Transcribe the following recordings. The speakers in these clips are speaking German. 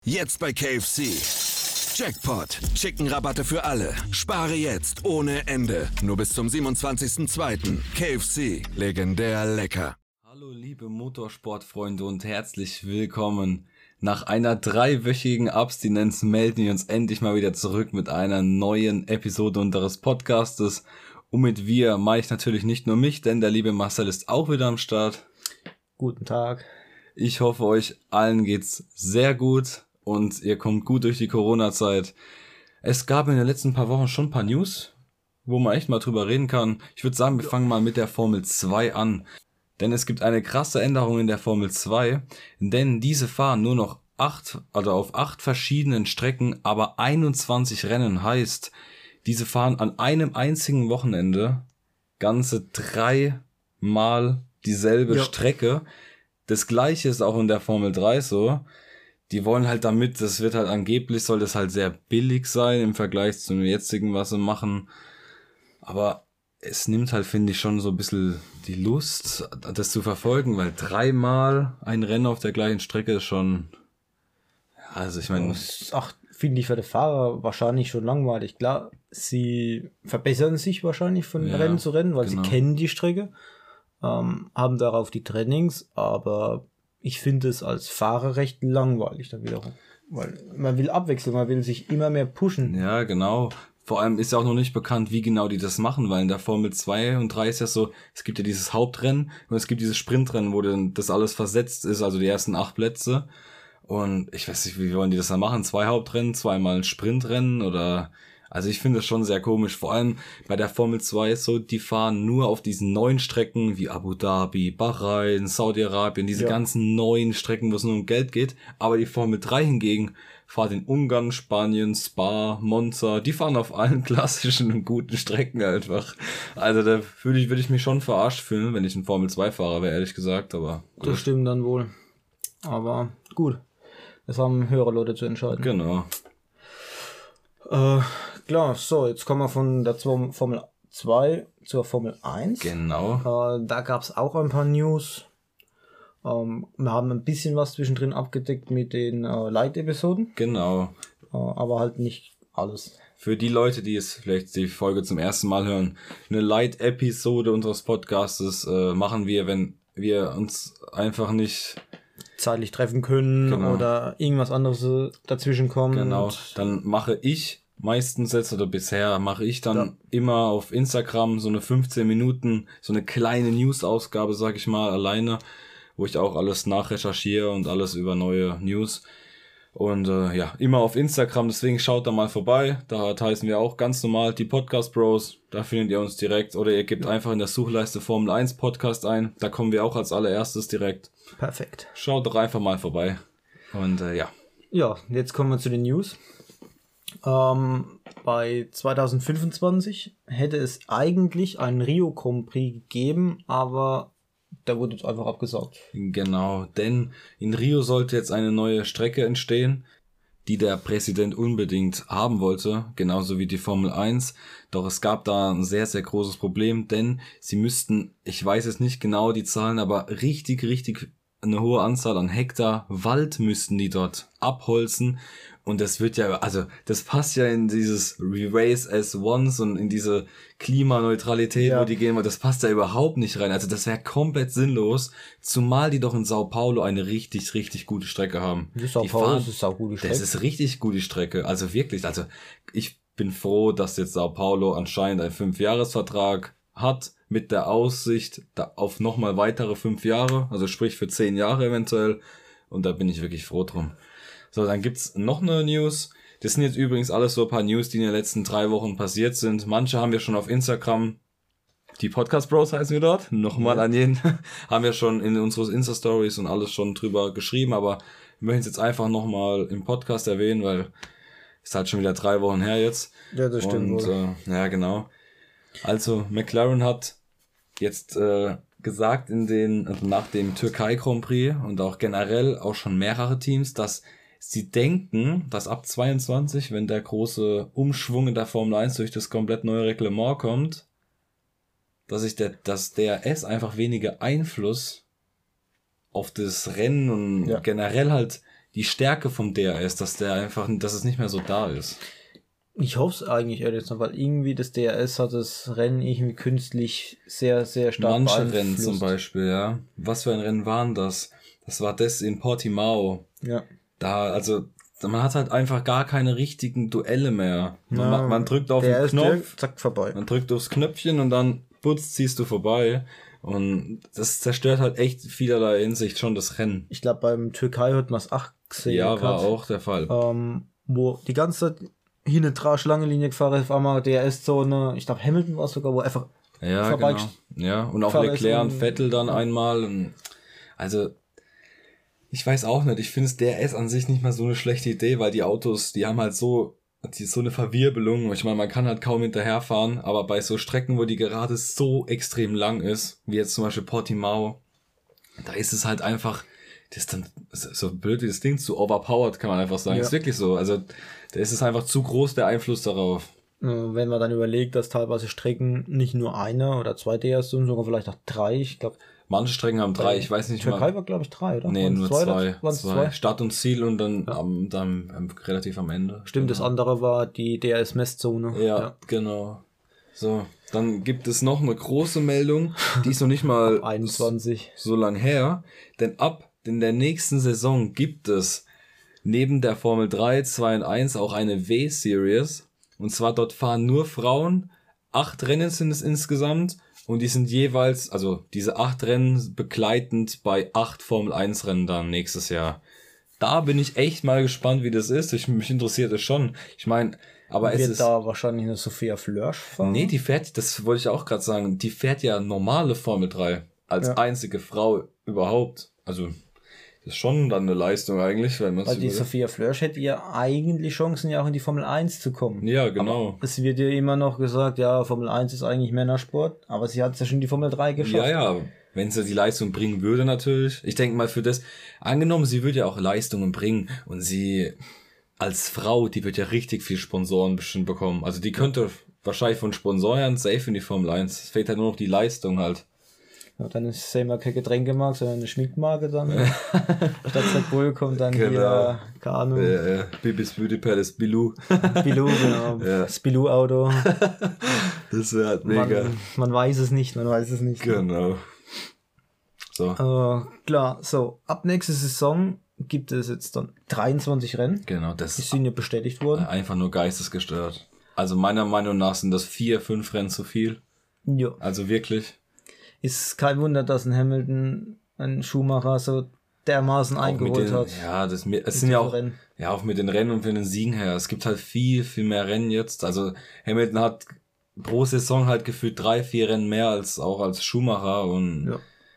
Jetzt bei KFC. Jackpot. Chicken-Rabatte für alle. Spare jetzt ohne Ende. Nur bis zum 27.02. KFC. Legendär lecker. Hallo liebe Motorsportfreunde und herzlich willkommen. Nach einer 3-wöchigen Abstinenz melden wir uns endlich mal wieder zurück mit einer neuen Episode unseres Podcastes. Und mit wir meine ich natürlich nicht nur mich, denn der liebe Marcel ist auch wieder am Start. Guten Tag. Ich hoffe, euch allen geht's sehr gut und ihr kommt gut durch die Corona-Zeit. Es gab in den letzten paar Wochen schon ein paar News, wo man echt mal drüber reden kann. Ich würde sagen, wir fangen mal mit der Formel 2 an. Denn es gibt eine krasse Änderung in der Formel 2, denn diese fahren nur noch auf 8 verschiedenen Strecken, aber 21 Rennen, heißt, diese fahren an einem einzigen Wochenende ganze 3 Mal dieselbe Strecke. Das gleiche ist auch in der Formel 3 so. Die wollen halt damit, das wird halt angeblich, soll das halt sehr billig sein im Vergleich zum jetzigen, was sie machen. Aber es nimmt halt, finde ich, schon so ein bisschen die Lust, das zu verfolgen, weil 3 Mal ein Rennen auf der gleichen Strecke ist schon, also ich meine... Ach, finde ich für den Fahrer wahrscheinlich schon langweilig. Klar, sie verbessern sich wahrscheinlich von Rennen zu Rennen, weil sie kennen die Strecke, haben darauf die Trainings, aber ich finde es als Fahrer recht langweilig dann wiederum. Weil man will Abwechslung, man will sich immer mehr pushen. Ja, genau. Vor allem ist ja auch noch nicht bekannt, wie genau die das machen, weil in der Formel 2 und 3 ist ja so, es gibt ja dieses Hauptrennen und es gibt dieses Sprintrennen, wo dann das alles versetzt ist, also die ersten 8 Plätze. Und ich weiß nicht, wie wollen die das dann machen? 2 Hauptrennen, 2-mal ein Sprintrennen oder... Also ich finde das schon sehr komisch. Vor allem bei der Formel 2 ist so, die fahren nur auf diesen neuen Strecken wie Abu Dhabi, Bahrain, Saudi-Arabien, diese ganzen neuen Strecken, wo es nur um Geld geht. Aber die Formel 3 hingegen fahrt in Ungarn, Spanien, Spa, Monza. Die fahren auf allen klassischen und guten Strecken einfach. Also da würde ich mich schon verarscht fühlen, wenn ich ein Formel 2 Fahrer wäre, ehrlich gesagt. Aber gut. Das stimmt dann wohl. Aber gut. Das haben höhere Leute zu entscheiden. Genau. Klar, so, jetzt kommen wir von der Formel 2 zur Formel 1. Genau. Da gab es auch ein paar News. Wir haben ein bisschen was zwischendrin abgedeckt mit den Light-Episoden. Genau. Aber halt nicht alles. Für die Leute, die es vielleicht die Folge zum ersten Mal hören, eine Light-Episode unseres Podcastes machen wir, wenn wir uns einfach nicht... zeitlich treffen können oder irgendwas anderes dazwischen kommt. Genau, dann mache ich meistens jetzt oder bisher mache ich dann immer auf Instagram so eine 15 Minuten, so eine kleine News-Ausgabe, sag ich mal, alleine, wo ich auch alles nachrecherchiere und alles über neue News. Und immer auf Instagram, deswegen schaut da mal vorbei. Da heißen wir auch ganz normal die Podcast Bros. Da findet ihr uns direkt. Oder ihr gebt einfach in der Suchleiste Formel 1 Podcast ein. Da kommen wir auch als allererstes direkt. Perfekt. Schaut doch einfach mal vorbei. Und Ja, jetzt kommen wir zu den News. Bei 2025 hätte es eigentlich einen Rio Grand Prix gegeben, aber der wurde jetzt einfach abgesagt. Genau, denn in Rio sollte jetzt eine neue Strecke entstehen, die der Präsident unbedingt haben wollte, genauso wie die Formel 1. Doch es gab da ein sehr, sehr großes Problem, denn sie müssten, ich weiß jetzt nicht genau die Zahlen, aber richtig eine hohe Anzahl an Hektar Wald müssten die dort abholzen. Und das wird ja, also das passt ja in dieses Race as Once und in diese Klimaneutralität, wo die gehen, das passt da überhaupt nicht rein. Also das wäre komplett sinnlos, zumal die doch in Sao Paulo eine richtig gute Strecke haben. Sao Paulo ist eine gute Strecke. Das ist richtig gute Strecke, also wirklich. Also ich bin froh, dass jetzt Sao Paulo anscheinend einen 5-Jahres-Vertrag hat, mit der Aussicht auf nochmal weitere 5 Jahre, also sprich für 10 Jahre eventuell. Und da bin ich wirklich froh drum. So, dann gibt's noch eine News. Das sind jetzt übrigens alles so ein paar News, die in den letzten 3 Wochen passiert sind. Manche haben wir schon auf Instagram, die Podcast Bros heißen wir dort, nochmal an jeden, haben wir schon in unseren Insta-Stories und alles schon drüber geschrieben, aber wir möchten es jetzt einfach nochmal im Podcast erwähnen, weil es halt schon wieder 3 Wochen her jetzt. Ja, das stimmt. Und ja, genau. Also McLaren hat jetzt gesagt nach dem Türkei Grand Prix und auch generell auch schon mehrere Teams, dass sie denken, dass ab 22, wenn der große Umschwung in der Formel 1 durch das komplett neue Reglement kommt, dass der DRS einfach weniger Einfluss auf das Rennen und generell halt die Stärke vom DRS, dass es nicht mehr so da ist. Ich hoffe es eigentlich ehrlich gesagt, weil irgendwie das DRS hat das Rennen irgendwie künstlich sehr, sehr stark Manche beeinflusst. Rennen zum Beispiel, ja. Was für ein Rennen waren das? Das war das in Portimao. Ja. Man hat halt einfach gar keine richtigen Duelle mehr. Man drückt auf den Knopf, zack, vorbei. Man drückt aufs Knöpfchen und dann ziehst du vorbei. Und das zerstört halt echt vielerlei Hinsicht schon das Rennen. Ich glaube, beim Türkei hat man es 8 gesehen. Ja, war auch der Fall. Wo die ganze Zeit hin und her Schlangenlinie gefahren ist, auf einmal DRS-Zone. Ich glaube, Hamilton war es sogar, wo einfach vorbei. Genau. Ja, und auch Leclerc und Vettel dann einmal. Und also, ich weiß auch nicht. Ich finde das DRS an sich nicht mal so eine schlechte Idee, weil die Autos, die haben halt so eine Verwirbelung. Ich meine, man kann halt kaum hinterherfahren, aber bei so Strecken, wo die Gerade so extrem lang ist, wie jetzt zum Beispiel Portimao, da ist es halt einfach, das ist dann so blöd wie das Ding, zu overpowered, kann man einfach sagen. Ja. Ist wirklich so. Also, da ist es einfach zu groß, der Einfluss darauf. Wenn man dann überlegt, dass teilweise Strecken nicht nur 1 oder 2 DRS sind, sogar vielleicht auch 3, ich glaube. Manche Strecken haben 3, ich weiß nicht mal. Türkei war, glaube ich, 3, oder? Nee, nur 2. Start und Ziel und dann, dann relativ am Ende. Stimmt, genau. Das andere war die DRS-Messzone. Ja, genau. So, dann gibt es noch eine große Meldung, die ist noch nicht mal 21 so lang her, denn in der nächsten Saison gibt es neben der Formel 3, 2 und 1 auch eine W-Series. Und zwar dort fahren nur Frauen. 8 Rennen sind es insgesamt. Und die sind jeweils, also diese 8 Rennen begleitend bei 8 Formel 1 Rennen dann nächstes Jahr. Da bin ich echt mal gespannt, wie das ist. Mich interessiert es schon. Ich meine, aber wird da wahrscheinlich eine Sophia Flörsch fahren? Nee, die fährt, das wollte ich auch gerade sagen, die fährt ja normale Formel 3 als einzige Frau überhaupt. Also das ist schon dann eine Leistung eigentlich, wenn man weil die Sophia Flörsch hätte ja eigentlich Chancen, ja auch in die Formel 1 zu kommen. Ja, genau. Aber es wird ja immer noch gesagt, ja, Formel 1 ist eigentlich Männersport, aber sie hat es ja schon in die Formel 3 geschafft. Ja, wenn sie die Leistung bringen würde natürlich. Ich denke mal für das, angenommen, sie würde ja auch Leistungen bringen und sie als Frau, die wird ja richtig viel Sponsoren bestimmt bekommen. Also die könnte wahrscheinlich von Sponsoren safe in die Formel 1. Es fehlt halt nur noch die Leistung halt. Ja, dann ist es keine Getränkemarke, sondern eine Schminkmarke dann. Statt Red Bull kommt dann hier, keine Ahnung. Bibis Beauty Palace, Bilou. Bilou, genau. Ja. Das Bilou-Auto. Das wäre halt mega. Man weiß es nicht. Genau. So. Klar, so. Ab nächste Saison gibt es jetzt dann 23 Rennen. Genau, die sind ja bestätigt worden. Einfach nur geistesgestört. Also meiner Meinung nach sind das 4-5 Rennen zu viel. Ja. Also wirklich. Ist kein Wunder, dass ein Hamilton, ein Schumacher so dermaßen eingeholt hat. Ja, es sind ja auch, auch mit den Rennen und für den Siegen her. Es gibt halt viel, viel mehr Rennen jetzt. Also Hamilton hat pro Saison halt gefühlt 3-4 Rennen mehr als Schumacher und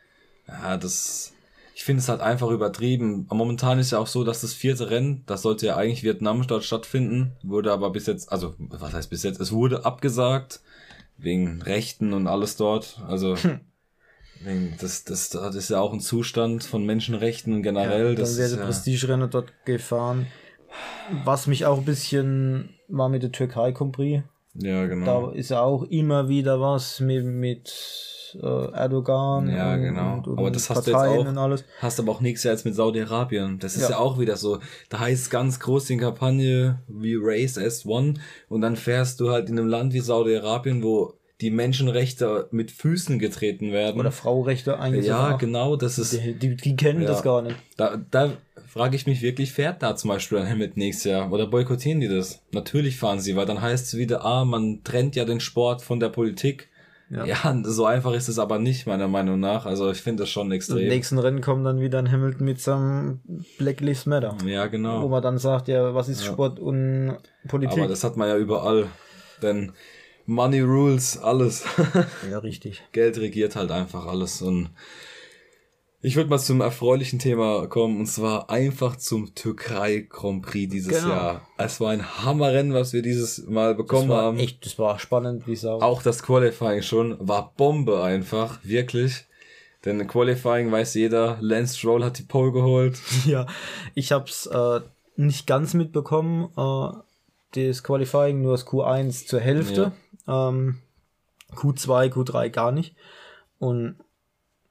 ich finde es halt einfach übertrieben. Momentan ist ja auch so, dass das 4. Rennen, das sollte ja eigentlich Vietnam stattfinden, wurde aber bis jetzt, also was heißt bis jetzt, es wurde abgesagt, wegen Rechten und alles dort, also das ist ja auch ein Zustand von Menschenrechten und generell. Ja, dann werden Prestigerennen dort gefahren. Was mich auch ein bisschen war mit der Türkei Grand Prix. Ja, genau. Da ist ja auch immer wieder was mit Erdogan. Ja, genau. Aber das hast Parteien du jetzt auch. Und alles. Hast aber auch nächstes Jahr jetzt mit Saudi-Arabien. Das ist ja auch wieder so. Da heißt es ganz groß in Kampagne wie Race as One und dann fährst du halt in einem Land wie Saudi-Arabien, wo die Menschenrechte mit Füßen getreten werden. Oder Frauenrechte eigentlich. Ja, genau, das ist. Die kennen das gar nicht. Da frage ich mich wirklich, fährt da zum Beispiel ein Hamilton nächstes Jahr? Oder boykottieren die das? Natürlich fahren sie, weil dann heißt es wieder, man trennt ja den Sport von der Politik. Ja, so einfach ist es aber nicht, meiner Meinung nach. Also ich finde das schon extrem. Im nächsten Rennen kommt dann wieder ein Hamilton mit seinem Black Lives Matter. Ja, genau. Wo man dann sagt, ja, was ist Sport und Politik? Aber das hat man ja überall. Denn Money rules alles. Ja, richtig. Geld regiert halt einfach alles. Und ich würde mal zum erfreulichen Thema kommen, und zwar einfach zum Türkei Grand Prix dieses Jahr. Es war ein Hammerrennen, was wir dieses Mal bekommen haben. Das war spannend, wie Sau. Auch das Qualifying schon, war Bombe einfach, wirklich. Denn Qualifying weiß jeder, Lance Stroll hat die Pole geholt. Ja, ich hab's nicht ganz mitbekommen, das Qualifying, nur das Q1 zur Hälfte. Ja. Q2, Q3 gar nicht. Und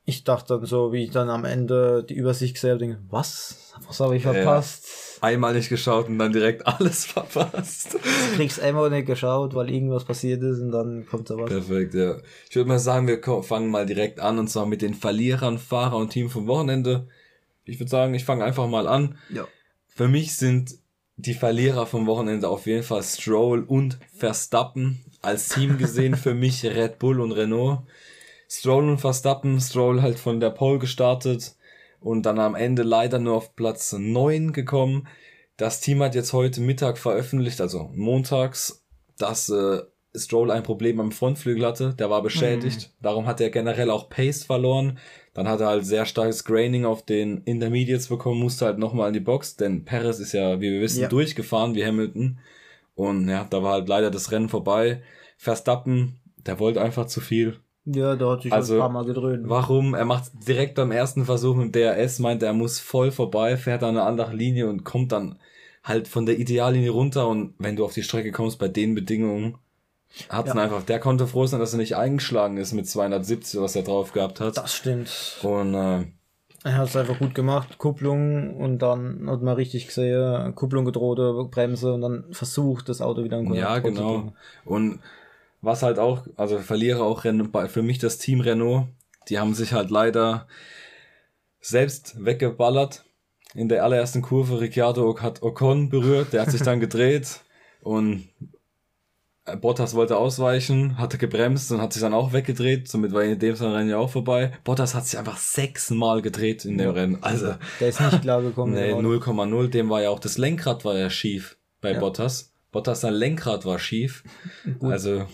ich dachte dann so, wie ich dann am Ende die Übersicht gesehen habe, denke, was habe ich verpasst? Einmal nicht geschaut und dann direkt alles verpasst. Du kriegst einmal nicht geschaut, weil irgendwas passiert ist und dann kommt sowas. Perfekt, ja. Ich würde mal sagen, wir fangen mal direkt an und zwar mit den Verlierern, Fahrer und Team vom Wochenende. Ich würde sagen, ich fange einfach mal an. Ja. Für mich sind die Verlierer vom Wochenende auf jeden Fall Stroll und Verstappen. Als Team gesehen für mich Red Bull und Renault. Stroll und Verstappen, Stroll halt von der Pole gestartet und dann am Ende leider nur auf Platz 9 gekommen. Das Team hat jetzt heute Mittag veröffentlicht, also montags, dass Stroll ein Problem am Frontflügel hatte, der war beschädigt. Darum hat er generell auch Pace verloren. Dann hat er halt sehr starkes Graining auf den Intermediates bekommen, musste halt nochmal in die Box, denn Perez ist ja, wie wir wissen, durchgefahren wie Hamilton. Und ja, da war halt leider das Rennen vorbei. Verstappen, der wollte einfach zu viel. Ja, da hat sich ein paar Mal gedröhnt. Warum? Er macht direkt beim ersten Versuch mit DRS, meint er muss voll vorbei, fährt an eine andere Linie und kommt dann halt von der Ideallinie runter. Und wenn du auf die Strecke kommst bei den Bedingungen, hat's ihn einfach, der konnte froh sein, dass er nicht eingeschlagen ist mit 270, was er drauf gehabt hat. Das stimmt. Und er hat es einfach gut gemacht, Kupplung und dann hat man richtig gesehen, Kupplung gedrohte, Bremse und dann versucht, das Auto wieder in Kontakt zu bringen. Ja, genau. Und was halt auch, also Verlierer auch für mich das Team Renault, die haben sich halt leider selbst weggeballert. In der allerersten Kurve Ricciardo hat Ocon berührt, der hat sich dann gedreht und Bottas wollte ausweichen, hatte gebremst und hat sich dann auch weggedreht, somit war in dem Rennen ja auch vorbei. Bottas hat sich einfach 6-mal gedreht in dem Rennen. Also der ist nicht klar gekommen. Nee, 0,0, dem war ja auch das Lenkrad war ja schief bei Bottas. Bottas, sein Lenkrad war schief. Gut. Also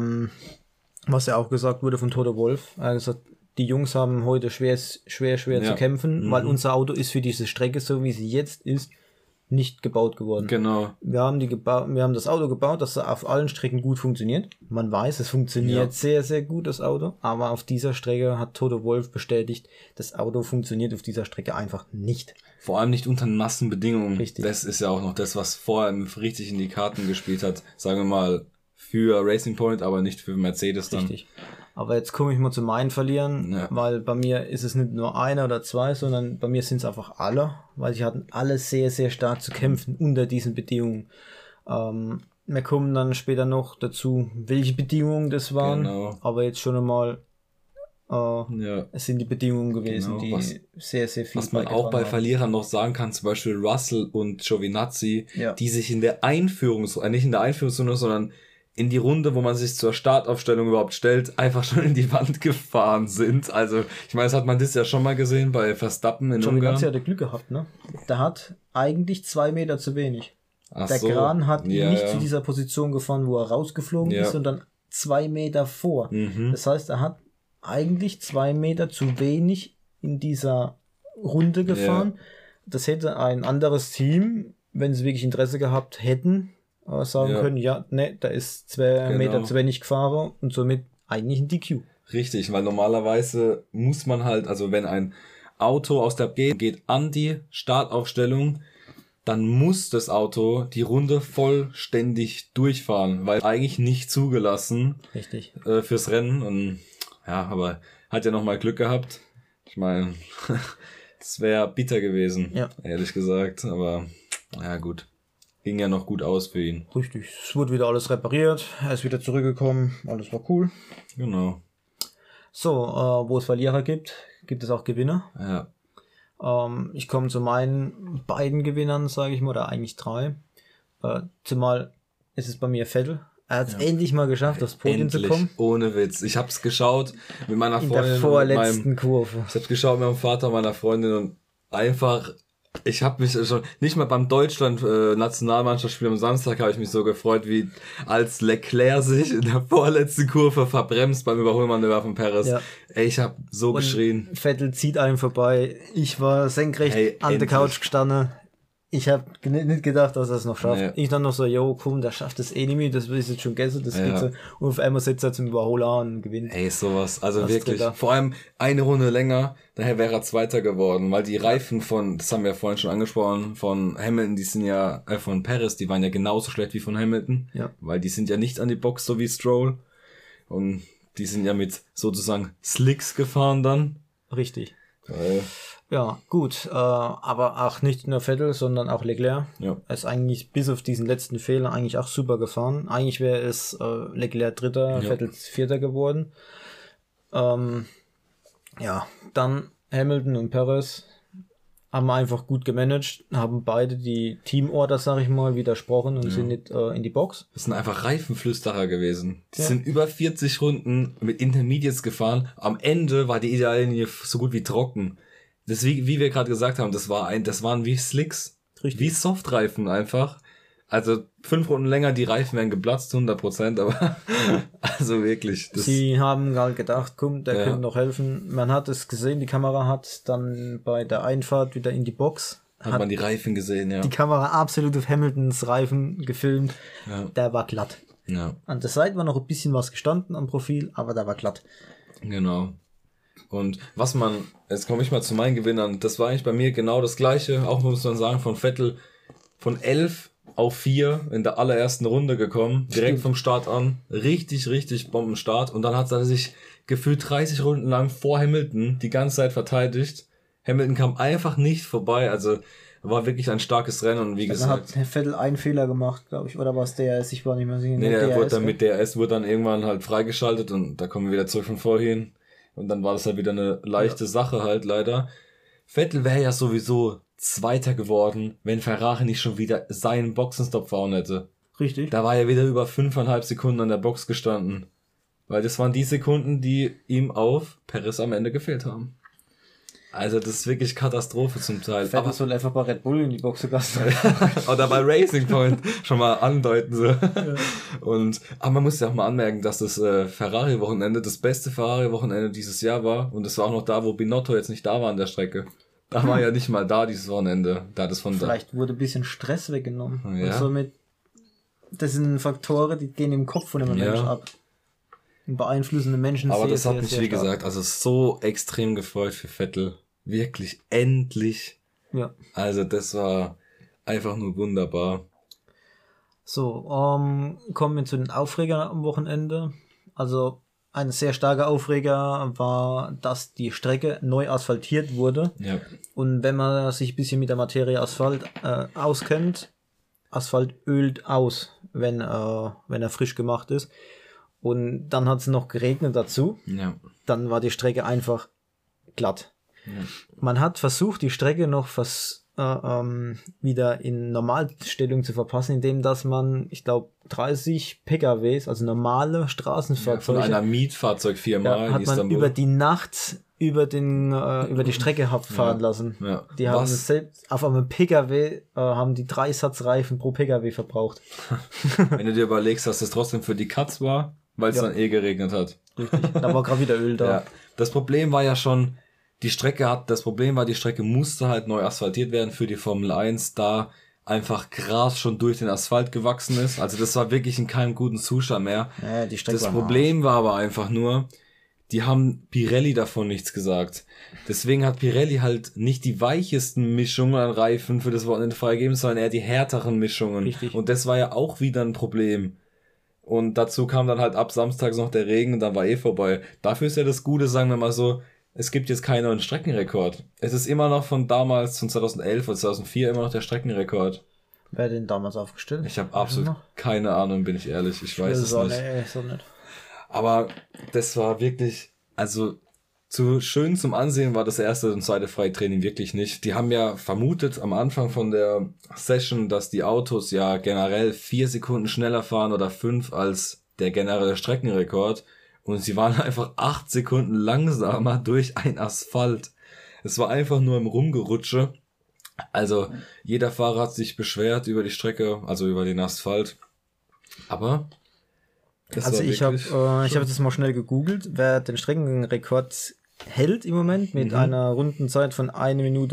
was ja auch gesagt wurde von Toto Wolff, er hat gesagt, die Jungs haben heute schwer zu kämpfen, weil unser Auto ist für diese Strecke, so wie sie jetzt ist, nicht gebaut geworden. Genau. Wir haben das Auto gebaut, das auf allen Strecken gut funktioniert. Man weiß, es funktioniert sehr, sehr gut, das Auto. Aber auf dieser Strecke hat Toto Wolff bestätigt, das Auto funktioniert auf dieser Strecke einfach nicht. Vor allem nicht unter nassen Bedingungen. Richtig. Das ist ja auch noch das, was vorher richtig in die Karten gespielt hat. Sagen wir mal für Racing Point, aber nicht für Mercedes dann. Richtig. Aber jetzt komme ich mal zu meinen Verlieren, weil bei mir ist es nicht nur einer oder zwei, sondern bei mir sind es einfach alle, weil sie hatten alle sehr, sehr stark zu kämpfen unter diesen Bedingungen. Wir kommen dann später noch dazu, welche Bedingungen das waren, aber jetzt schon einmal es sind die Bedingungen gewesen, die sehr, sehr viel. Was man auch bei Verlierern noch sagen kann, zum Beispiel Russell und Giovinazzi, die sich in der nicht in der Einführungsrunde, sondern in die Runde, wo man sich zur Startaufstellung überhaupt stellt, einfach schon in die Wand gefahren sind. Also, ich meine, das hat man das ja schon mal gesehen bei Verstappen in Ungarn. Giovinazzi hatte Glück gehabt, ne? Der hat eigentlich 2 Meter zu wenig. Der Kran hat nicht zu dieser Position gefahren, wo er rausgeflogen ist, sondern 2 Meter vor. Das heißt, er hat eigentlich 2 Meter zu wenig in dieser Runde gefahren. Das hätte ein anderes Team, wenn sie wirklich Interesse gehabt hätten, sagen können, da ist 2 Meter zu wenig gefahren und somit eigentlich ein DQ. Richtig, weil normalerweise muss man halt, also wenn ein Auto aus der geht an die Startaufstellung, dann muss das Auto die Runde vollständig durchfahren, weil eigentlich nicht zugelassen. Richtig. Fürs Rennen und aber hat ja nochmal Glück gehabt. Ich meine, es wäre bitter gewesen, ehrlich gesagt, aber gut. Ging ja noch gut aus für ihn. Richtig, es wurde wieder alles repariert, er ist wieder zurückgekommen, alles war cool. Genau. So, wo es Verlierer gibt, gibt es auch Gewinner. Ja. Ich komme zu meinen beiden Gewinnern, sage ich mal, oder eigentlich 3. Zumal ist es bei mir Vettel. Er hat es endlich mal geschafft, aufs Podium zu kommen. Ohne Witz. Ich habe es geschaut mit meiner Freundin. In der vorletzten Kurve. Ich habe geschaut mit meinem Vater und meiner Freundin und einfach... Ich habe mich schon, nicht mal beim Deutschland-Nationalmannschaftsspiel am Samstag habe ich mich so gefreut, wie als Leclerc sich in der vorletzten Kurve verbremst beim Überholmanöver von Perez. Ja. Ey, ich habe so geschrien. Vettel zieht einem vorbei. Ich war senkrecht an der Couch gestanden. Ich habe nicht gedacht, dass er es noch schafft. Nee. Ich dann noch so, komm, der schafft das eh nicht mehr, das ist jetzt schon gestern, das geht so. Und auf einmal setzt er zum Überholer an und gewinnt. Ey, sowas, also wirklich. Dritter. Vor allem eine Runde länger, daher wäre er Zweiter geworden, weil die Reifen das haben wir ja vorhin schon angesprochen, von Hamilton, die sind ja, von Perez, die waren ja genauso schlecht wie von Hamilton. Ja. Weil die sind ja nicht an die Box, so wie Stroll. Und die sind ja mit sozusagen Slicks gefahren dann. Richtig. Geil. Ja, gut. Aber auch nicht nur Vettel, sondern auch Leclerc. Ja. Er ist eigentlich bis auf diesen letzten Fehler eigentlich auch super gefahren. Eigentlich wäre es Leclerc Dritter, Vettel Vierter geworden. Ja, dann Hamilton und Perez haben einfach gut gemanagt, haben beide die Teamorder, sag ich mal, widersprochen und sind nicht in die Box. Das sind einfach Reifenflüsterer gewesen. Die sind über 40 Runden mit Intermediates gefahren. Am Ende war die Ideallinie so gut wie trocken. Das, wie wir gerade gesagt haben, das waren wie Slicks. Richtig. Wie Softreifen einfach. Also 5 Runden länger, die Reifen wären geplatzt, 100%, aber also wirklich. Sie haben halt gedacht, komm, der könnte noch helfen. Man hat es gesehen, die Kamera hat dann bei der Einfahrt wieder in die Box. Hat man die Reifen gesehen, ja. Die Kamera absolut auf Hamiltons Reifen gefilmt. Ja. Der war glatt. Ja. An der Seite war noch ein bisschen was gestanden am Profil, aber der war glatt. Genau. Und jetzt komme ich mal zu meinen Gewinnern, das war eigentlich bei mir genau das Gleiche, auch muss man sagen, von Vettel, von 11 auf 4 in der allerersten Runde gekommen, direkt vom Start an, richtig Bombenstart und dann hat er sich gefühlt 30 Runden lang vor Hamilton die ganze Zeit verteidigt. Hamilton kam einfach nicht vorbei, also war wirklich ein starkes Rennen und wie gesagt. Dann hat Vettel einen Fehler gemacht, glaube ich, oder war es DRS, ich war nicht mehr sicher. Nee, der wurde dann mit DRS wurde dann irgendwann halt freigeschaltet und da kommen wir wieder zurück von vorhin und dann war das halt wieder eine leichte Sache halt leider. Vettel wäre ja sowieso Zweiter geworden, wenn Ferrari nicht schon wieder seinen Boxenstopp fahren hätte. Richtig. Da war er wieder über 5,5 Sekunden an der Box gestanden. Weil das waren die Sekunden, die ihm auf Perez am Ende gefehlt haben. Also das ist wirklich Katastrophe zum Teil. Vettel soll einfach bei Red Bull in die Box gelassen. Oder bei Racing Point schon mal andeuten. So. Ja. Aber man muss ja auch mal anmerken, dass das Ferrari-Wochenende das beste Ferrari-Wochenende dieses Jahr war. Und das war auch noch da, wo Binotto jetzt nicht da war an der Strecke. Da war ja nicht mal da dieses Wochenende. Vielleicht wurde ein bisschen Stress weggenommen. Ja. Und somit, das sind Faktoren, die gehen im Kopf von einem Menschen ab. Und beeinflussen den Menschen sehr. Aber das hat sehr, mich, sehr wie stark. gesagt, also so extrem gefreut für Vettel. Wirklich, endlich. Ja. Also das war einfach nur wunderbar. So, kommen wir zu den Aufregern am Wochenende. Also ein sehr starker Aufreger war, dass die Strecke neu asphaltiert wurde. Ja. Und wenn man sich ein bisschen mit der Materie Asphalt auskennt, Asphalt ölt aus, wenn er frisch gemacht ist. Und dann hat es noch geregnet dazu. Ja. Dann war die Strecke einfach glatt. Ja. Man hat versucht, die Strecke noch wieder in Normalstellung zu verpassen, indem dass man, ich glaube, 30 PKWs, also normale Straßenfahrzeuge, von einer Mietfahrzeugfirma hat man über die Nacht über die Strecke fahren lassen. Ja. Die haben selbst auf einem PKW haben die 3 Satz Reifen pro PKW verbraucht. Wenn du dir überlegst, dass das trotzdem für die Katz war, weil es dann geregnet hat. Richtig. Da war gerade wieder Öl da. Ja. Das Problem war ja schon, die Strecke musste halt neu asphaltiert werden für die Formel 1, da einfach Gras schon durch den Asphalt gewachsen ist. Also das war wirklich in keinem guten Zustand mehr. Ja, die Strecke das Problem war aber einfach nur, die haben Pirelli davon nichts gesagt. Deswegen hat Pirelli halt nicht die weichesten Mischungen an Reifen für das Wochenende freigegeben, sondern eher die härteren Mischungen. Richtig. Und das war ja auch wieder ein Problem. Und dazu kam dann halt ab samstags noch der Regen und dann war vorbei. Dafür ist ja das Gute, sagen wir mal so, es gibt jetzt keinen neuen Streckenrekord. Es ist immer noch von damals, von 2011 oder 2004, immer noch der Streckenrekord. Wer hat den damals aufgestellt? Ich habe absolut keine Ahnung, bin ich ehrlich. Ich weiß es nicht. So nicht. Aber das war wirklich, also schön zum Ansehen war das erste und zweite Freitraining wirklich nicht. Die haben ja vermutet am Anfang von der Session, dass die Autos ja generell 4 Sekunden schneller fahren oder 5 als der generelle Streckenrekord. Und sie waren einfach 8 Sekunden langsamer durch ein Asphalt. Es war einfach nur im Rumgerutsche. Also jeder Fahrer hat sich beschwert über die Strecke, also über den Asphalt. Aber also ich habe das mal schnell gegoogelt, wer den Streckenrekord hält im Moment mit einer Rundenzeit von 1 Minute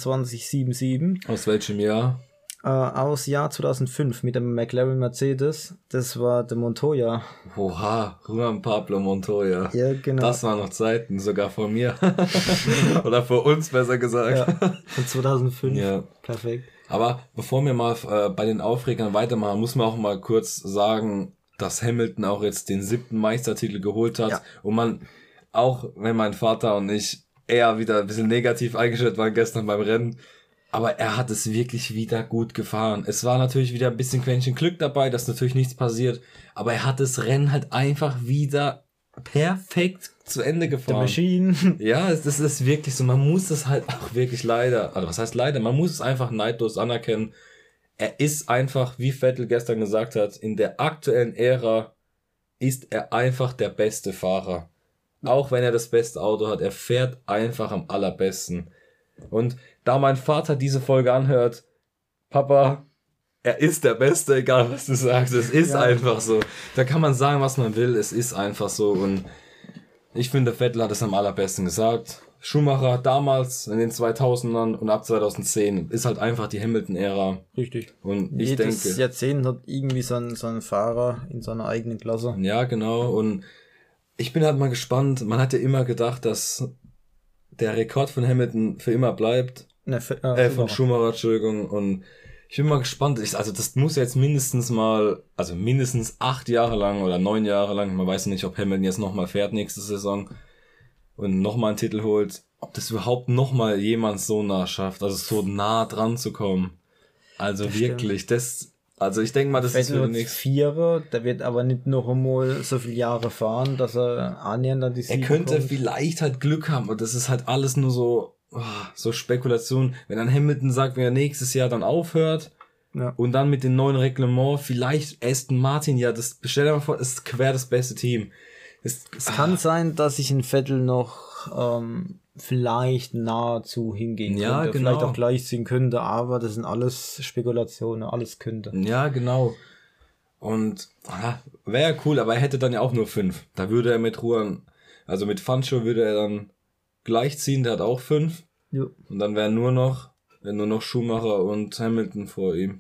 24,77. Aus welchem Jahr? Aus Jahr 2005 mit dem McLaren Mercedes. Das war der Montoya. Oha, Juan Pablo Montoya. Ja, genau. Das waren noch Zeiten, sogar von mir. Oder vor uns, besser gesagt. Ja, von 2005. Ja. Perfekt. Aber bevor wir mal bei den Aufregern weitermachen, muss man auch mal kurz sagen, dass Hamilton auch jetzt den 7. Meistertitel geholt hat. Ja. Und man, auch wenn mein Vater und ich eher wieder ein bisschen negativ eingestellt waren gestern beim Rennen. Aber er hat es wirklich wieder gut gefahren. Es war natürlich wieder ein bisschen Quäntchen Glück dabei, dass natürlich nichts passiert. Aber er hat das Rennen halt einfach wieder perfekt zu Ende gefahren. Der Maschine. Ja, das ist wirklich so. Man muss es halt auch wirklich leider, also was heißt leider? Man muss es einfach neidlos anerkennen. Er ist einfach, wie Vettel gestern gesagt hat, in der aktuellen Ära ist er einfach der beste Fahrer. Auch wenn er das beste Auto hat, er fährt einfach am allerbesten. Und da mein Vater diese Folge anhört, Papa, er ist der Beste, egal was du sagst. Es ist einfach so. Da kann man sagen, was man will. Es ist einfach so. Und ich finde, Vettel hat es am allerbesten gesagt. Schumacher damals in den 2000ern und ab 2010 ist halt einfach die Hamilton-Ära. Richtig. Und ich jedes denke, Jahrzehnt hat irgendwie so einen Fahrer in seiner eigenen Klasse. Ja, genau. Und ich bin halt mal gespannt. Man hat ja immer gedacht, dass der Rekord von Hamilton für immer bleibt. Von Schumacher, Entschuldigung. Und ich bin mal gespannt. Also das muss jetzt mindestens 8 Jahre lang oder 9 Jahre lang. Man weiß nicht, ob Hamilton jetzt nochmal fährt nächste Saison und nochmal einen Titel holt. Ob das überhaupt nochmal jemand so nah schafft. Also so nah dran zu kommen. Also das wirklich, stimmt. Also ich denke mal, das ist für nichts. Vierer, der wird aber nicht noch einmal so viele Jahre fahren, dass er annähernd an die Siege Er könnte vielleicht halt Glück haben und das ist halt alles nur so Spekulation. Wenn dann Hamilton sagt, wenn er nächstes Jahr dann aufhört und dann mit dem neuen Reglement vielleicht Aston Martin, stell dir mal vor, es ist quer das beste Team. Es kann sein, dass sich ein Vettel noch vielleicht nahezu hingehen könnte, genau. Vielleicht auch gleich ziehen könnte, aber das sind alles Spekulationen, alles könnte. Ja, genau. Und wäre ja cool, aber er hätte dann ja auch nur 5. Da würde er mit Juan, also mit Fangio würde er dann gleich ziehen, der hat auch 5. Ja. Und dann wären nur noch Schumacher und Hamilton vor ihm.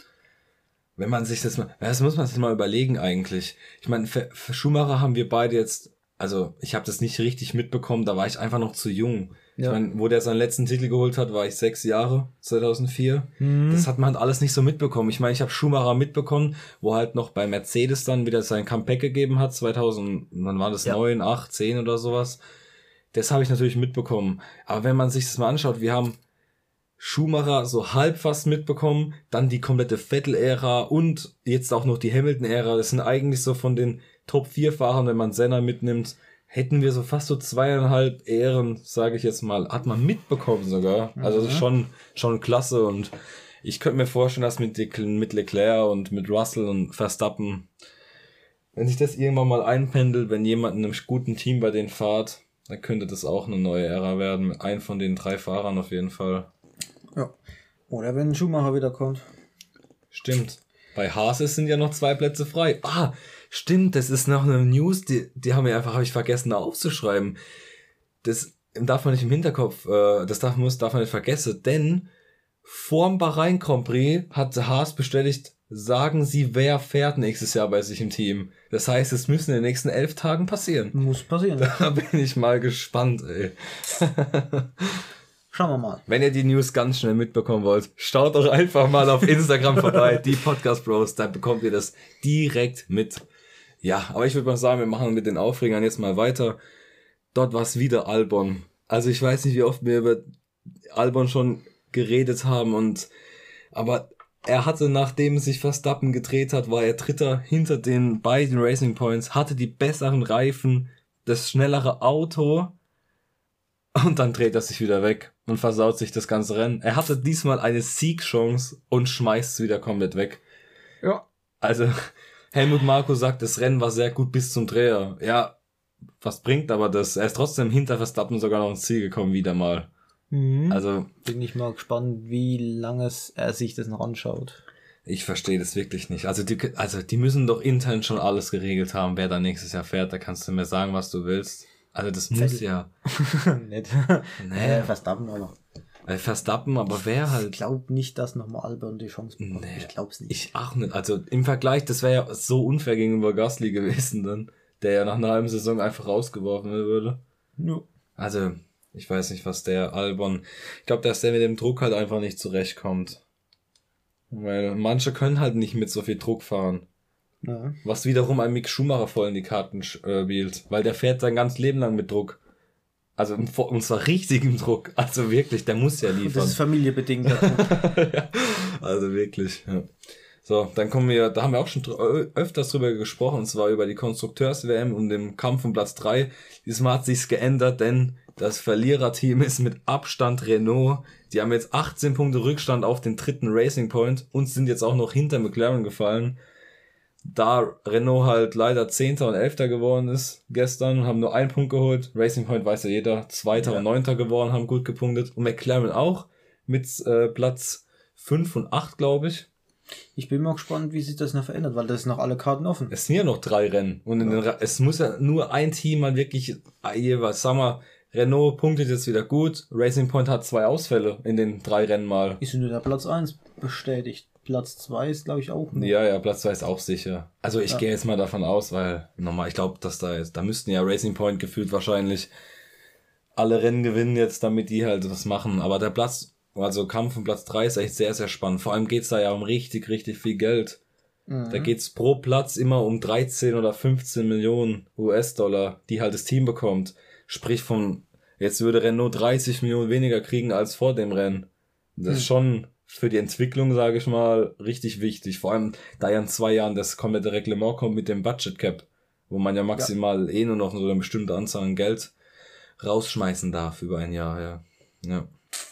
Wenn man sich das muss man sich mal überlegen eigentlich. Ich meine, für Schumacher haben wir beide jetzt, also ich habe das nicht richtig mitbekommen, da war ich einfach noch zu jung. Ja. Ich meine, wo der seinen letzten Titel geholt hat, war ich 6 Jahre, 2004. Das hat man halt alles nicht so mitbekommen. Ich meine, ich habe Schumacher mitbekommen, wo halt noch bei Mercedes dann wieder sein Comeback gegeben hat, 2000, wann war das, 9, 8, 10 oder sowas. Das habe ich natürlich mitbekommen. Aber wenn man sich das mal anschaut, wir haben Schumacher so halb fast mitbekommen, dann die komplette Vettel-Ära und jetzt auch noch die Hamilton-Ära. Das sind eigentlich so von den Top-4-Fahrern, wenn man Senna mitnimmt, hätten wir so fast so 2,5 Ähren, sage ich jetzt mal, hat man mitbekommen sogar. Also das ist schon klasse und ich könnte mir vorstellen, dass mit Leclerc und mit Russell und Verstappen, wenn sich das irgendwann mal einpendelt, wenn jemand in einem guten Team bei denen fährt, dann könnte das auch eine neue Ära werden, mit einem von den 3 Fahrern auf jeden Fall. Ja. Oder wenn Schumacher wiederkommt. Stimmt. Bei Haas sind ja noch 2 Plätze frei. Stimmt, das ist noch eine News, die habe ich vergessen aufzuschreiben. Das darf man nicht im Hinterkopf, darf man nicht vergessen, denn vorm Bahrain Grand Prix hat Haas bestätigt, sagen sie, wer fährt nächstes Jahr bei sich im Team. Das heißt, es müssen in den nächsten 11 Tagen passieren. Muss passieren. Da bin ich mal gespannt, ey. Schauen wir mal. Wenn ihr die News ganz schnell mitbekommen wollt, schaut doch einfach mal auf Instagram vorbei, die Podcast Bros, da bekommt ihr das direkt mit. Ja, aber ich würde mal sagen, wir machen mit den Aufregern jetzt mal weiter. Dort war es wieder Albon. Also ich weiß nicht, wie oft wir über Albon schon geredet haben aber er hatte, nachdem sich Verstappen gedreht hat, war er Dritter hinter den beiden Racing Points, hatte die besseren Reifen, das schnellere Auto und dann dreht er sich wieder weg und versaut sich das ganze Rennen. Er hatte diesmal eine Siegchance und schmeißt es wieder komplett weg. Ja. Also Helmut Marko sagt, das Rennen war sehr gut bis zum Dreher. Ja, was bringt aber das? Er ist trotzdem hinter Verstappen sogar noch ins Ziel gekommen, wieder mal. Also bin ich mal gespannt, wie lange er sich das noch anschaut. Ich verstehe das wirklich nicht. Also die müssen doch intern schon alles geregelt haben, wer da nächstes Jahr fährt. Da kannst du mir sagen, was du willst. Also das muss ja. Nicht. Nee. Verstappen aber. Verstappen, aber wer halt. Ich glaube nicht, dass nochmal Albon die Chance bekommt. Nee, ich glaube es nicht. Ich auch nicht. Also im Vergleich, das wäre ja so unfair gegenüber Gasly gewesen dann, der ja nach einer halben Saison einfach rausgeworfen würde. Ja. Also ich weiß nicht, was der Albon... Ich glaube, dass der mit dem Druck halt einfach nicht zurechtkommt. Weil manche können halt nicht mit so viel Druck fahren. Ja. Was wiederum ein Mick Schumacher voll in die Karten spielt. Weil der fährt sein ganzes Leben lang mit Druck. Also und zwar richtigem Druck. Also wirklich, der muss ja liefern. Das ist familiebedingt. Ja, also wirklich, ja. So, dann kommen wir, da haben wir auch schon öfters drüber gesprochen, und zwar über die Konstrukteurs-WM und den Kampf um Platz 3. Diesmal hat sich's geändert, denn das Verliererteam ist mit Abstand Renault. Die haben jetzt 18 Punkte Rückstand auf den dritten Racing Point und sind jetzt auch noch hinter McLaren gefallen. Da Renault halt leider 10. und 11. geworden ist gestern, haben nur einen Punkt geholt. Racing Point weiß ja jeder, 2. und 9. geworden, haben gut gepunktet. Und McLaren auch mit Platz 5 und 8, glaube ich. Ich bin mal gespannt, wie sich das noch verändert, weil das sind noch alle Karten offen. Es sind ja noch 3 Rennen. Und es muss ja nur ein Team mal wirklich jeweils, sagen wir, Renault punktet jetzt wieder gut. Racing Point hat 2 Ausfälle in den 3 Rennen mal. Ist nur der Platz 1 bestätigt. Platz 2 ist, glaube ich, auch. Ne? Ja, Platz 2 ist auch sicher. Also ich gehe jetzt mal davon aus, weil normal, ich glaube, dass da müssten ja Racing Point gefühlt wahrscheinlich alle Rennen gewinnen jetzt, damit die halt was machen. Aber der Platz, also Kampf um Platz 3 ist echt sehr, sehr spannend. Vor allem geht's da ja um richtig, richtig viel Geld. Mhm. Da geht's pro Platz immer um 13 oder 15 Millionen US-Dollar, die halt das Team bekommt. Sprich jetzt würde Renault 30 Millionen weniger kriegen als vor dem Rennen. Das ist schon für die Entwicklung, sage ich mal, richtig wichtig. Vor allem, da ja in 2 Jahren das komplette Reglement kommt mit dem Budget Cap, wo man ja maximal nur noch so eine bestimmte Anzahl an Geld rausschmeißen darf über ein Jahr, ja.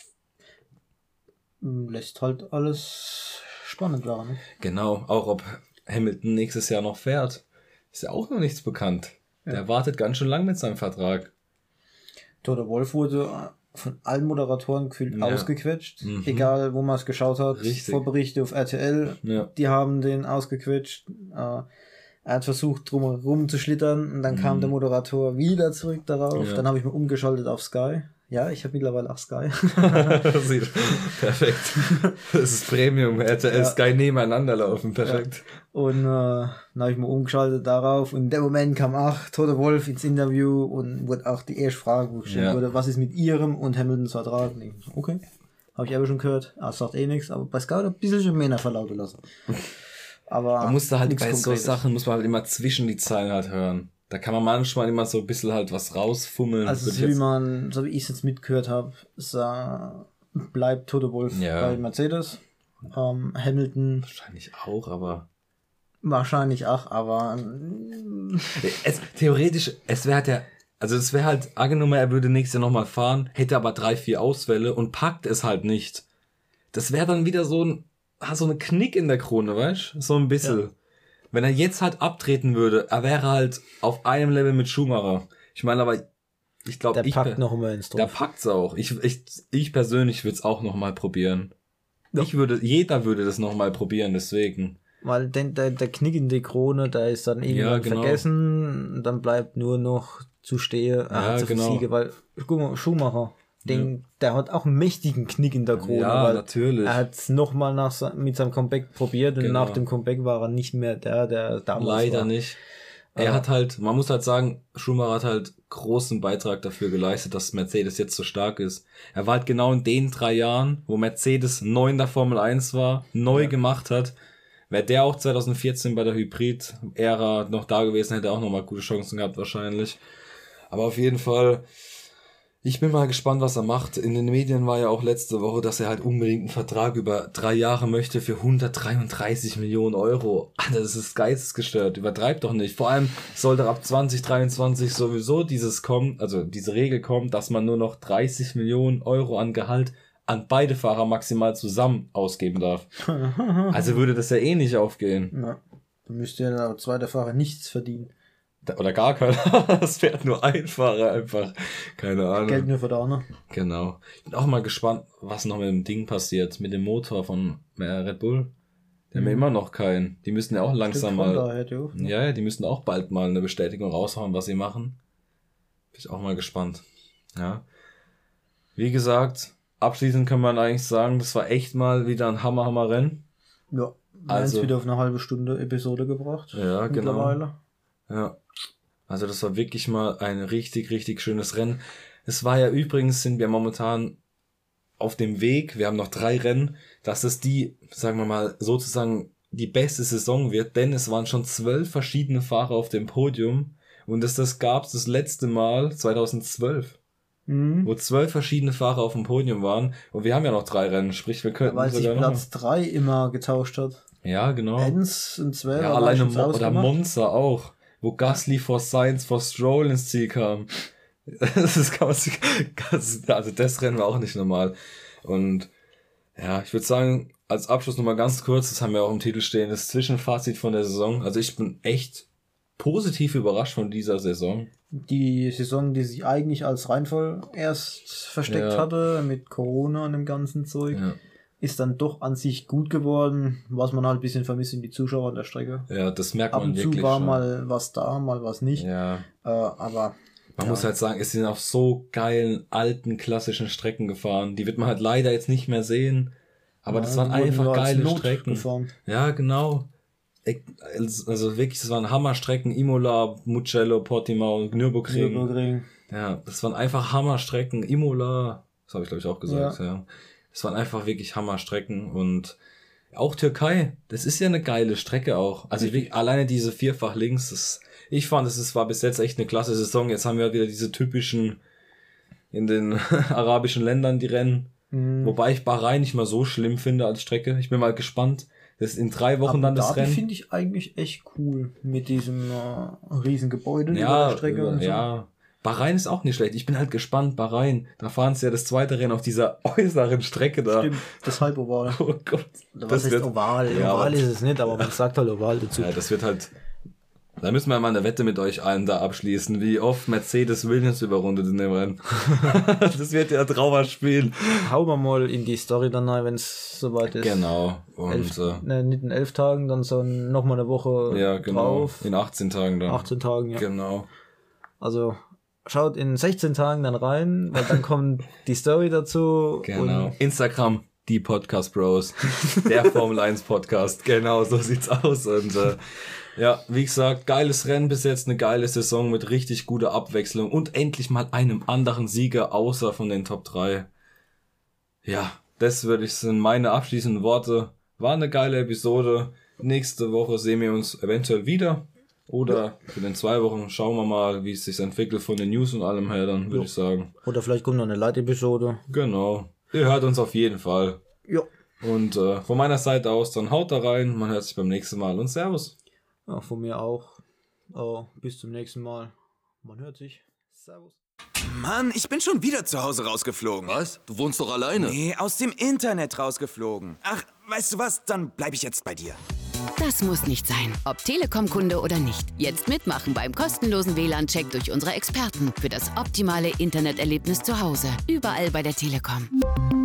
Lässt halt alles spannend werden. Ne? Genau, auch ob Hamilton nächstes Jahr noch fährt, ist ja auch noch nichts bekannt. Ja. Der wartet ganz schön lang mit seinem Vertrag. Toto Wolff wurde von allen Moderatoren gefühlt ausgequetscht, egal wo man es geschaut hat. Richtig. Vorberichte auf RTL, die haben den ausgequetscht. Er hat versucht, drumherum zu schlittern und dann kam der Moderator wieder zurück darauf. Ja. Dann habe ich mich umgeschaltet auf Sky. Ja, ich habe mittlerweile auch Sky. Perfekt. Das ist Premium. RTL, Sky nebeneinander laufen. Perfekt. Ja. Und dann habe ich mich umgeschaltet darauf. Und in dem Moment kam auch Toto Wolff ins Interview und wurde auch die erste Frage gestellt wurde, was ist mit Ihrem und Hamiltons Vertrag? Und ich, okay, habe ich aber schon gehört. Er sagt eh nichts, aber bei Sky hat er ein bisschen schon mehr verlauten lassen. Aber man musste halt bei so Sachen, muss man halt immer zwischen die Zeilen halt hören. Da kann man manchmal immer so ein bisschen halt was rausfummeln. Also so wie ich es jetzt mitgehört habe, bleibt Toto Wolff bei Mercedes. Hamilton wahrscheinlich auch, aber theoretisch, es wäre halt angenommen, er würde nächstes Jahr nochmal fahren, hätte aber 3-4 Ausfälle und packt es halt nicht. Das wäre dann wieder so eine Knick in der Krone, weißt du? So ein bisschen. Ja. Wenn er jetzt halt abtreten würde, er wäre halt auf einem Level mit Schumacher. Ich meine, aber ich glaube, der packt noch mal ins Dorf. Der packt's auch. Ich persönlich würde es auch noch mal probieren. Ja. Jeder würde das noch mal probieren, deswegen. Weil der Knick in die Krone, der ist dann irgendwann vergessen, dann bleibt nur noch zu stehen, zu Siege, weil, guck mal, Schumacher, der hat auch einen mächtigen Knick in der Krone. Ja, weil natürlich. Er hat es nochmal mit seinem Comeback probiert und nach dem Comeback war er nicht mehr der damals Leider war. Nicht. Er hat halt, man muss halt sagen, Schumacher hat halt großen Beitrag dafür geleistet, dass Mercedes jetzt so stark ist. Er war halt genau in den 3 Jahren, wo Mercedes neu in der Formel 1 war, neu gemacht hat. Wäre der auch 2014 bei der Hybrid-Ära noch da gewesen, hätte er auch nochmal gute Chancen gehabt wahrscheinlich. Aber auf jeden Fall, ich bin mal gespannt, was er macht. In den Medien war ja auch letzte Woche, dass er halt unbedingt einen Vertrag über 3 Jahre möchte für 133 Millionen Euro. Alter, das ist geistesgestört. Übertreibt doch nicht. Vor allem sollte ab 2023 sowieso diese Regel kommen, dass man nur noch 30 Millionen Euro an Gehalt an beide Fahrer maximal zusammen ausgeben darf. Also würde das ja eh nicht aufgehen. Ja, dann müsste ja der zweite Fahrer nichts verdienen. Oder gar keiner. Es fährt nur ein Fahrer einfach. Keine Ahnung. Geld nur für der andere. Genau. Ich bin auch mal gespannt, was noch mit dem Ding passiert. Mit dem Motor von Red Bull. Die haben ja immer noch keinen. Die müssen ja auch langsam mal... Ja, die müssen auch bald mal eine Bestätigung raushauen, was sie machen. Bin ich auch mal gespannt. Ja. Wie gesagt, abschließend kann man eigentlich sagen, das war echt mal wieder ein Hammer-Rennen. Ja. Also wieder auf eine halbe Stunde Episode gebracht. Ja, genau. Ja. Also das war wirklich mal ein richtig, richtig schönes Rennen. Es war ja übrigens, sind wir momentan auf dem Weg, wir haben noch 3 Rennen, dass es sagen wir mal, sozusagen die beste Saison wird, denn es waren schon 12 verschiedene Fahrer auf dem Podium und das gab's das letzte Mal 2012. wo 12 verschiedene Fahrer auf dem Podium waren. Und wir haben ja noch 3 Rennen, sprich, wir könnten weil sich Platz 3 immer getauscht hat. Ja, genau. Enz und 12. Ja, alleine oder Monza auch, wo Gasly vor Sainz, vor Stroll ins Ziel kam. Also das Rennen war auch nicht normal. Und ja, ich würde sagen, als Abschluss nochmal ganz kurz, das haben wir auch im Titel stehen, das Zwischenfazit von der Saison. Also ich bin echt positiv überrascht von dieser Saison. Die Saison, die sich eigentlich als Reinfall erst versteckt hatte, mit Corona und dem ganzen Zeug, ist dann doch an sich gut geworden. Was man halt ein bisschen vermisst, sind die Zuschauer an der Strecke. Ja, das merkt man wirklich. Ab und zu war mal was da, mal was nicht. Ja. Aber man muss halt sagen, es sind auf so geilen, alten, klassischen Strecken gefahren. Die wird man halt leider jetzt nicht mehr sehen. Aber das waren einfach geile Strecken. Gefahren. Ja, genau. Also wirklich, das waren Hammerstrecken. Imola, Mugello, Portimao, Nürburgring. Ja, das waren einfach Hammerstrecken. Imola, das habe ich glaube ich auch gesagt, ja. Das waren einfach wirklich Hammerstrecken. Und auch Türkei, das ist ja eine geile Strecke auch. Also alleine diese vierfach links, ich fand, es war bis jetzt echt eine klasse Saison. Jetzt haben wir wieder diese typischen in den arabischen Ländern die Rennen. Wobei ich Bahrain nicht mal so schlimm finde als Strecke. Ich bin mal gespannt. Das ist in 3 Wochen dann das Rennen. Das finde ich eigentlich echt cool. Mit diesem riesen Gebäude über der Strecke und so. Ja, Bahrain ist auch nicht schlecht. Ich bin halt gespannt. Bahrain, da fahren sie ja das zweite Rennen auf dieser äußeren Strecke da. Stimmt, das Halboval. Oh Gott. Was heißt Oval? Ja, Oval ist es nicht, aber man sagt halt Oval dazu. Ja, das wird halt... Da müssen wir mal eine Wette mit euch allen da abschließen, wie oft Mercedes Williams überrundet in dem Rennen. Das wird ja ein Trauerspiel. Hauen wir mal in die Story dann rein, wenn es soweit ist. Genau. Und nicht in 11 Tagen, dann so nochmal eine Woche drauf. In 18 Tagen dann. 18 Tagen, ja. Genau. Also schaut in 16 Tagen dann rein, weil dann kommt die Story dazu. Genau. Und Instagram, die Podcast Bros. Der Formel 1 Podcast. Genau, so sieht's aus. Und ja, wie gesagt, geiles Rennen bis jetzt, eine geile Saison mit richtig guter Abwechslung und endlich mal einem anderen Sieger außer von den Top 3. Ja, das sind meine abschließenden Worte. War eine geile Episode. Nächste Woche sehen wir uns eventuell wieder. Oder für den 2 Wochen schauen wir mal, wie es sich entwickelt von den News und allem her, dann würde ich sagen. Oder vielleicht kommt noch eine Light-Episode. Genau. Ihr hört uns auf jeden Fall. Ja. Und von meiner Seite aus dann haut da rein. Man hört sich beim nächsten Mal und Servus. Ja, von mir auch. Bis zum nächsten Mal. Man hört sich. Servus. Mann, ich bin schon wieder zu Hause rausgeflogen. Was? Du wohnst doch alleine? Nee, aus dem Internet rausgeflogen. Ach, weißt du was? Dann bleib ich jetzt bei dir. Das muss nicht sein. Ob Telekom-Kunde oder nicht. Jetzt mitmachen beim kostenlosen WLAN-Check durch unsere Experten für das optimale Interneterlebnis zu Hause. Überall bei der Telekom.